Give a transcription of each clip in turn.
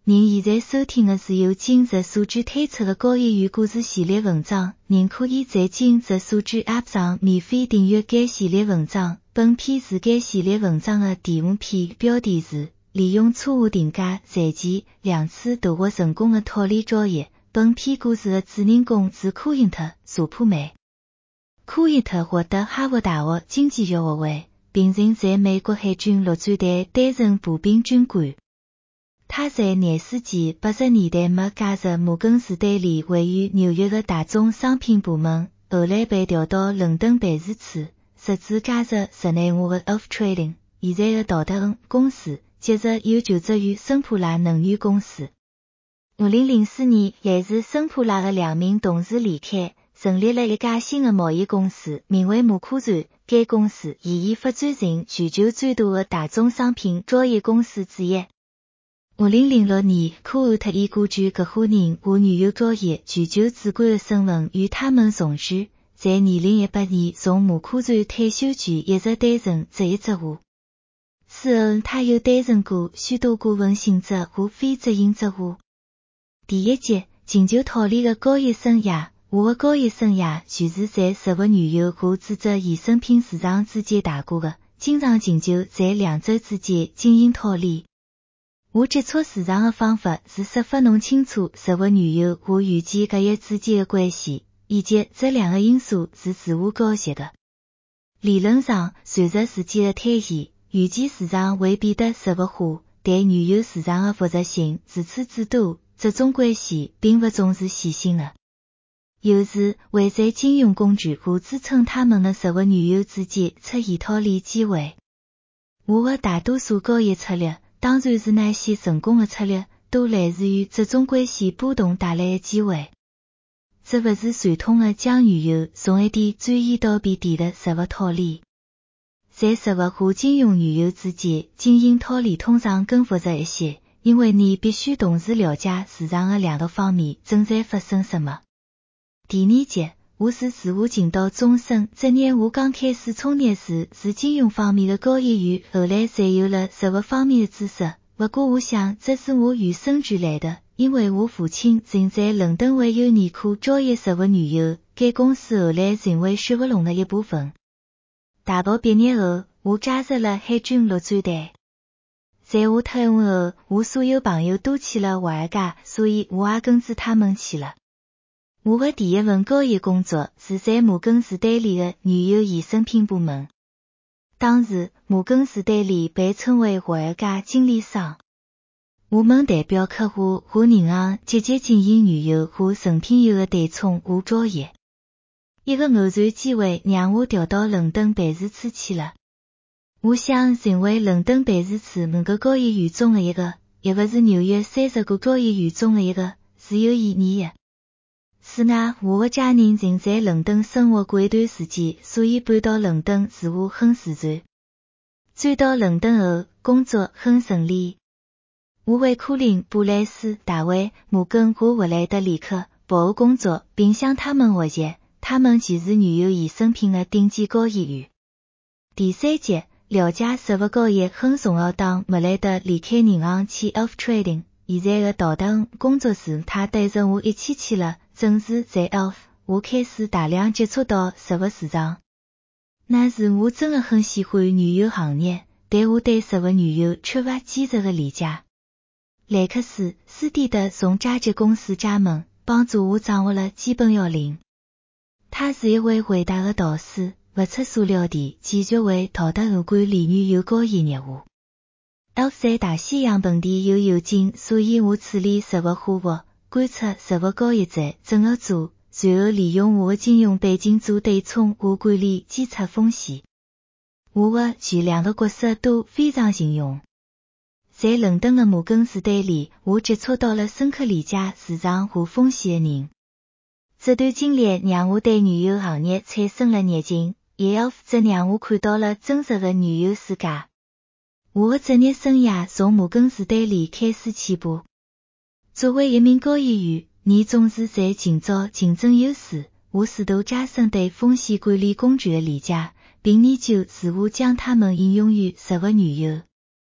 您现在收听的是由今日素质推出的高业余故事系列文章，您可以在今日素质 App 上免费订阅该系列文章。本篇是该系列文章的第5篇，标题是利用错误定价赚钱2次都获成功的套利交易。本篇故事的主人公是科因特·萨普曼。科因特获得哈佛大学经济学学位，并曾在美国海军陆战队担任步兵军官。他在20世纪80年代末加入摩根士丹利位于纽约的大宗商品部门，后来被调到伦敦办事处，实质加入日内瓦的 Elf Trading， 现在的道德恩公司，接着又就职于森普拉能源公司。2004年，来自森普拉的2名同事离开，成立了一家新的贸易公司，名为摩科船。该公司现已发展成全球最大的大宗商品交易公司之一。2006年，科因特以孤举合伙人和原油交易全球主管的身份与他们同居，在2018年从摩科船退休前一直担任这一职务。此后，他又担任过许多顾问性质和非执行职务。第1集，请求套利的交易生涯。我的交易生涯全是在石油原油和组织衍生品市场之间打过的，经常请求在两者之间进行套利。我接触市场的方法是设法弄清楚石油原油和预计合约之间的关系，以及这两个因素是自我搞写的。理论上，随着时间的推移，预计市场会变得实物化，但原油市场的复杂性如此之多，这种关系并不总是线性的。有时会在金融工具和支撑它们的石油原油之间出现套利机会。我的大多数交易策略，当然是那些成功的策略，都来自于这种关系波动带来的机会。这不是传统的将原油从一点转移到别点的实物套利。在实物和金融原油之间进行套利通常更复杂一些，因为你必须同时了解市场的两个方面正在发生什么。第2集，我是自我进到终身职业。我刚开始从业时是金融方面的交易员，后来才有了实物方面的知识。不过我想这是我与生俱来的，因为我父亲曾在伦敦维尤尼库交易石油原油，该公司后来成为雪佛龙的一部分。大学毕业后，我加入了海军陆战队。在我退伍后，我所有朋友都去了华尔街，所以我也跟着他们去了。我的第1份交易工作是在摩根士丹利的原油衍生品部门。当时，摩根士丹利被称为华尔街经理商。我们代表客户和银行积极进行原油和成品油的对冲和交易。一个偶然机会让我调到伦敦办事处去了。我想成为伦敦办事处5个交易员中的一个，也不是纽约30个交易员中的一个，是有意义的。此外，我的家人曾在伦敦生活过一段时间，所以搬到伦敦是我很自然。转到伦敦后，工作很顺利。我为科林、布莱斯、大卫、摩根和弗莱德里克保护工作，并向他们学习，他们就是原油衍生品的顶级交易员。第3集，了解实物交易很重要。当弗莱德离开银行去 Elf Trading， 现在的道德恩工作时，他带着我一起去了。正是在 Elf， 我开始大量接触到实物市场。那时我真的很喜欢原油行业，但我对实物原油缺乏基础的理解。莱克斯·斯蒂德从加吉公司加盟，帮助我掌握了基本要领。他是一位伟大的导师，不出所料地继续为道德恩管理原油交易业务。Elf 在大西洋本地有油井，所以我处理实物货物，观察实物交易者怎么做，随后利用我的金融背景做对冲和管理基础风险。我的前2个角色都非常形用。在伦敦的摩根士丹利，我接触到了深刻理解市场和风险的人。这段经历让我对原油行业产生了热情，而 Elf 则让我看到了真实的原油世界。我的职业生涯从摩根士丹利开始起步。作为一名交易员，你总是在寻找竞争优势。我试图加深对风险管理工具的理解，并研究如何将它们应用于实物原油。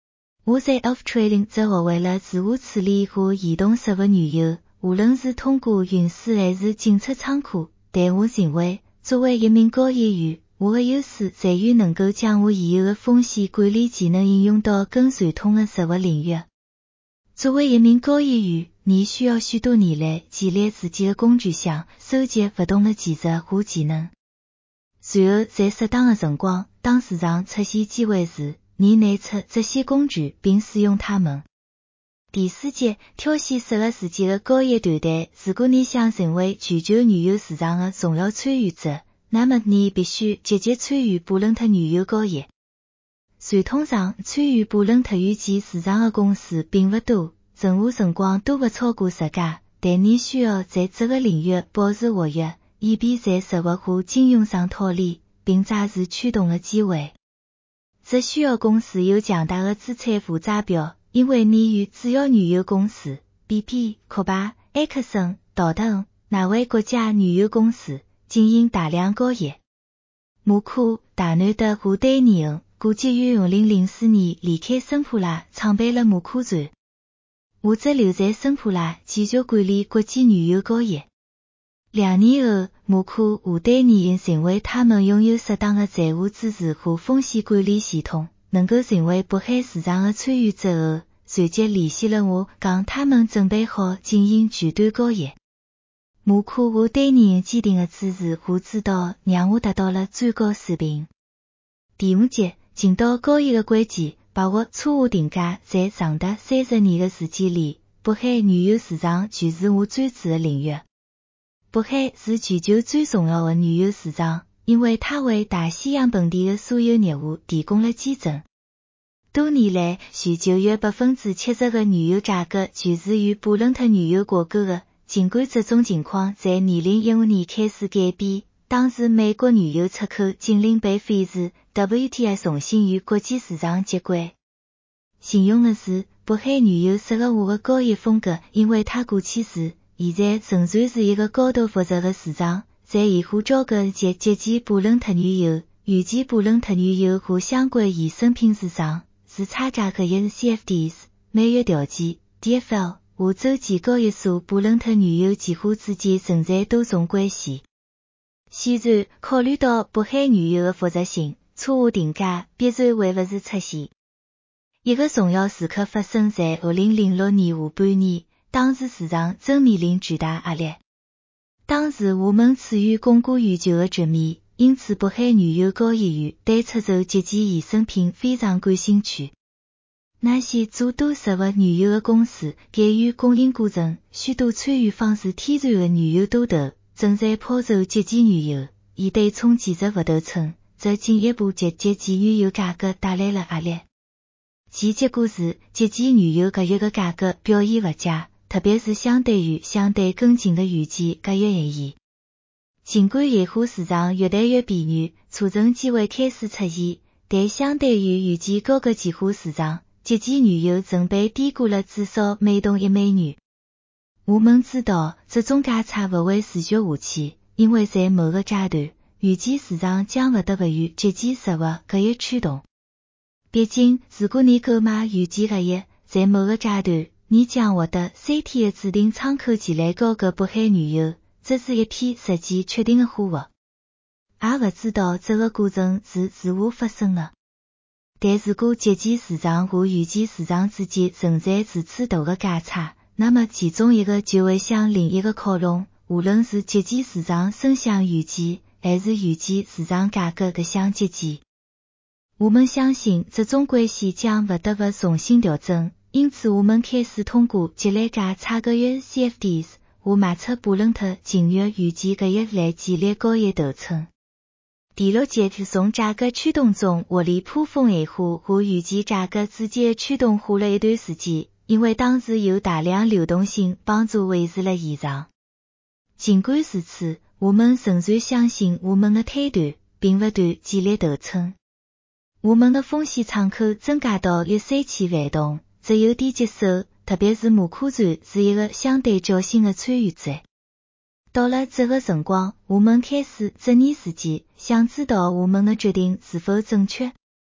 我在 off-trailing 则学会了自我处理和移动式的旅游，无论是通过运输还是进出仓库，但我认为，作为一名高业员，我的优势在于能够将我现有的风险管理技能应用到更传统的实务领域。作为一名高业员，你需要许多年来建立自己的工具箱，收集不同的技术和技能。随后在适当的辰光，当市场出现机会时，你拿出这些工具并使用它们。第四节，挑选适合自己的高业团队。如果你想成为全球旅游市场的重要参与者，那么你必须积极参与布伦特旅游行业。传统上，参与布伦特语境市场的公司并不多，任何辰光都不超过10家，但你需要在这个领域保持活跃，以便在实务和金融上套利，并抓住驱动的机会。这需要公司有强大的资产负债表，因为你与主要旅游公司 BP、库巴、埃克森、道等哪位国家旅游公司进行大量交易。马库、达南德和丹尼恩估计于2004年离开森普拉，创办了马库船。我则留在森普拉继续管理国际旅游交易。2年后，马库和丹尼恩认为他们拥有适当的财务支持和风险管理系统，能够成为渤海市场的参与者后，随即联系了我，讲他们准备好进行全端交易。马库和丹尼恩坚定的支持和指导让我达到了最高水平。第5节，进到交易的关键，把握错误定价。在长达30年的时间里，渤海旅游市场就是我专注的领域。渤海是全球最重要的旅游市场，因为它为大西洋本地的所有业务提供了基准。多年来，全球约 70% 的旅游价格就是与布伦特旅游挂钩的。尽管这种情况在2015年开始改变，当时美国旅游出口禁令被废止 ，WTI 重新与国际市场接轨。幸运的是，渤海旅游适合我的交易风格，因为它过去时现在仍然是一个高度复杂的市场，在盐湖交割及极简布伦特旅游、远期布伦特旅游和相关衍生品市场，是差价合约 CFDs、每月条件 DFL 和周期交易所布伦特旅游计划之间存在多种关系。显然，考虑到渤海旅游的复杂性，错误定价必然会不时出现。一个重要时刻发生在2006年下半年，当时市场正面临巨大压力。当时我们处于供过于求的局面，因此渤海旅游交易员对出售极简衍生品非常感兴趣。那些做多实物旅游的公司给予供应过程，许多参与方式天然的旅游多头正在抛售极简旅游，以对冲技术不对称，这进一步给极简旅游价格带来了压力。其结果是，极简旅游合约的价格表现不佳，特别是相对于相对更近的远期合约而言。尽管盐湖市场越来越便宜，储存机会开始出现，但相对于远期高个计划市场，极简旅游曾被低估了至少每吨$1。我们知道，这种价差不会持续下去，因为在某个阶段，远期市场将不得不与极简实物合约驱动。毕竟，如果你购买远期合约，在某个阶段，你将获得3天的指定窗口期来高个渤海旅游，这是一批时间确定的货物。也不知道这个过程是如何发生的。但如果极简市场和远期市场之间存在如此大的价差，那么其中一个就会向另一个靠拢，无论是极简市场伸向远期，还是远期市场价格的向极简。我们相信这种关系将不得不重新调整，因此我们开始通过积累价差合约 CFDs 和卖出布伦特近月远期合约来建立交易头寸。第6节是从价格驱动中获利颇丰盐湖和远期价格之间的驱动花了一段时间，因为当时有大量流动性帮助维持了现状。尽管如此，我们仍然相信我们的推断并不断建立头寸。我们的风险敞口增加到约3000万吨，这有点棘手，特别是马库船是一个相对较新的参与者。到了这个辰光，我们开始质疑自己，想知道我们的决定是否正确。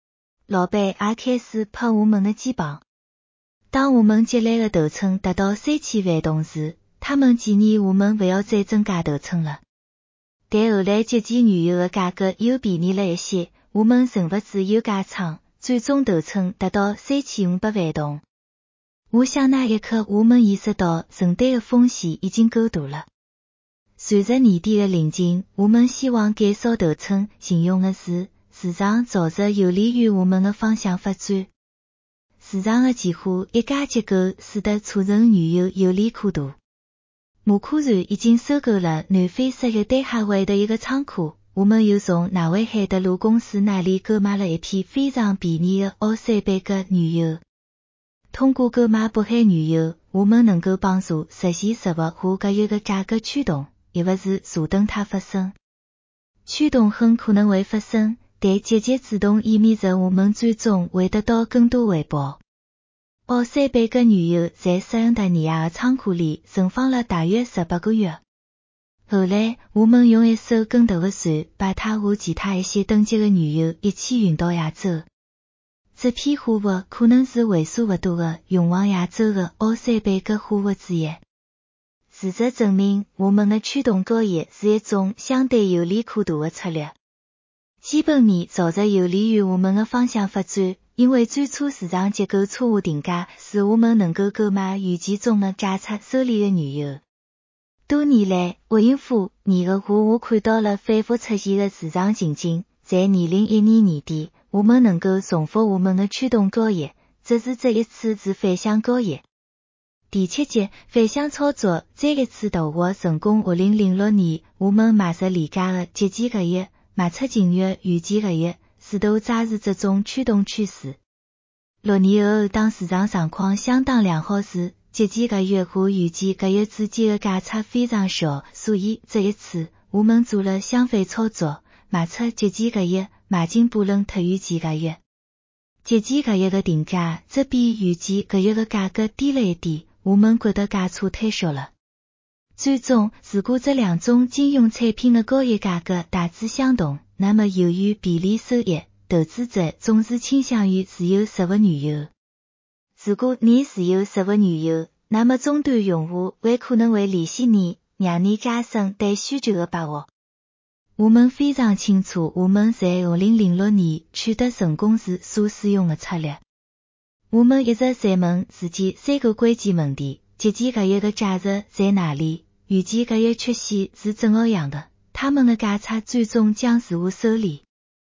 老板也开始拍我们的肩膀。当我们积累的头寸达到3000万吨时，他们建议我们不要再增加头寸了。但后来节气原油的价格又便宜了一些，我们忍不住又加仓，最终头寸达到3500万吨。我想那一刻我们意识到承担的风险已经够大了。随着年底的临近，我们希望减少头寸，形容的是市场朝着有利于我们的方向发展。市场的变化一家结构使得储存原油有利可图。马库船已经收购了南非石油丹哈维的一个仓库，我们又从纳维海德鲁公司那里购买了一批非常便宜的奥塞贝格原油。通过购买北海原油，我们能够帮助实现石化和石油的价格驱动，而不是坐等它发生。驱动很可能会发生，但积极主动意味着我们最终会得到更多回报。奥塞贝格原油在塞恩达尼亚的仓库里存放了大约18个月。后来，我们用一艘更大的船把它和其他一些等级的原油一起运到亚洲。这批货物可能是为数不多的运往亚洲的奥塞贝格货物之一。事实证明，我们的驱动高业是一种相对有利可图的策略。基本面朝着有利于我们的方向发展，因为最初市场结构错误定价使我们能够购买预期中的价差收敛的原油。多年来，沃因夫、尼格和我看到了反复出现的市场情景。在2012年年底，我们能够重复我们的驱动高业，只是这一次是反向高业。第7节反向操作再一次投获成功。2006年，我们买入廉价的节气石油，卖出近月预期石油，试图抓住这种驱动趋势。6年后，当市场状况相当良好时，节气石油和预期石油之间的价差非常小，所以这一次我们做了相反操作，卖出节气石油，买进布伦特预期石油。节气石油的定价只比预期石油的价格低了一点，我们觉得价差太小了。最终，如果这两种金融产品的交易价格大致相同，那么由于便利收益，投资者总是倾向于持有实物原油。如果你持有实物原油，那么终端用户还可能会联系你，让你加深对需求的把握。我们非常清楚我们在2006年取得成功时所使用的策略。我们一直在问自己3个关键问题：节气石油的价值在哪里？预期石油曲线是怎么样的？它们的价差最终将如何收敛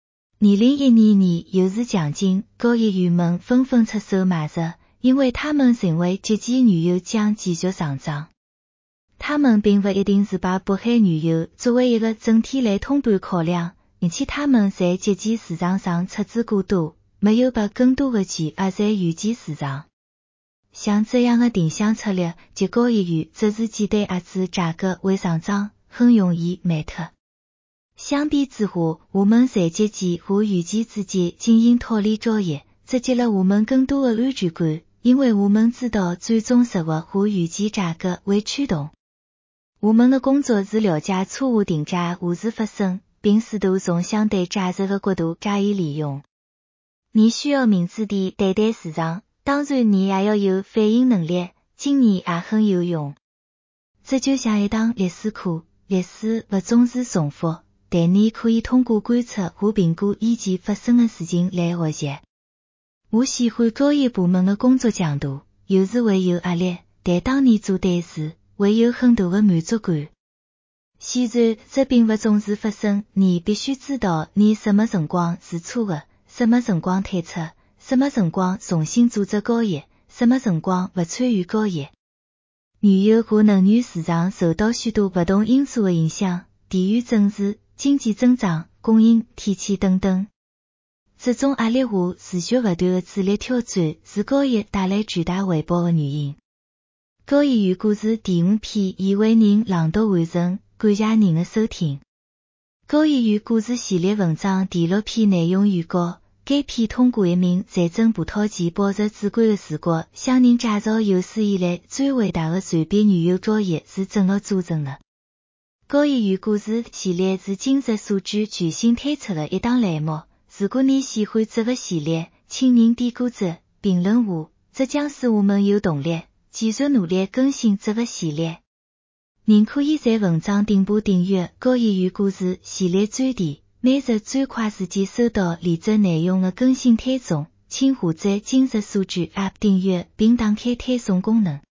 ？2012年又是强劲，交易员们纷纷出手买入，因为他们认为节气原油将继续上涨。他们并不一定是把北海原油作为一个整体来通盘考量，而且他们在节气市场上出资过多，没有把更多的钱压在预期市场。像这样的定向策略，即交易员只是简单压制价格会上涨，很容易卖脱。相比之下，我们在节气和预期之间进行套利交易，这给了我们更多的安全感，因为我们知道最终实物和预期价格为驱动。我们的工作是了解错误定价何时发生，并试图从相对价值的角度加以利用。你需要明智地对待市场，当然你也要有反应能力，经验也很有用。这就像一堂历史课，历史不总是重复，但你可以通过观察和评估以前发生的事情来学习。我喜欢交易部门的工作强度，有时会有压力，但当你做对事，会有很大的满足感。显然，这并不总是发生，你必须知道你什么辰光是错的，什么辰光退出，什么辰光重新组织交易，什么辰光不参与交易。原油和能源市场受到许多不同因素的影响，地缘政治、经济增长、供应、天气等等。这种压力下持续不断的智力挑战是交易带来巨大回报的原因。交易员故事第5篇已为您朗读完成，感谢您的收听。交易员故事系列文章第6篇内容预告。该篇通过一名在真葡萄牙宝石主管的视角，向您介绍有史以来最伟大的随便原油交易是怎么组成的。交易员故事系列是今日数据全新推出的一档栏目， 如果你喜欢这个系列，请您点个赞、评论我，这将使我们有动力，继续努力更新这个系列。您可以在文章顶部订阅高英语故事系列专题，每日最快时间收到连载内容的更新推送，请下载今日数据 App 订阅并打开推送功能。